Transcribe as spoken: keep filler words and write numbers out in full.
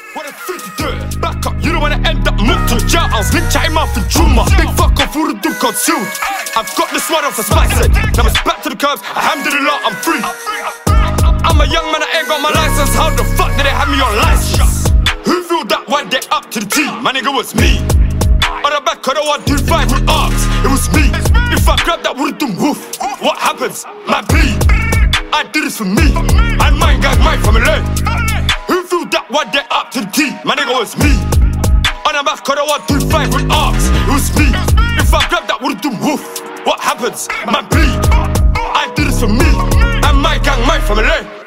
What a fool to do it. Back up, you don't wanna end up moved to jail. I'll big chatty mouth and tumor. Big fuck off, who do concealed. I've got this one off a spice it. Now it's back to the curbs, alhamdulillah, I'm free. I'm a young man, I ain't got my license. How the fuck did they have me on license? Who feel that one day up to the T? My nigga was me. On the back of the one two five with arms, it was me. If I grab that would've done woof. What happens? My bleed. I did this for me. I mind gang my family. Who feel that one day up to the T? My nigga was me. On the back of the one two five with arms, it was me. If I grab that would've done woof. What happens? My bleed. I did this for me. I mind gang my family.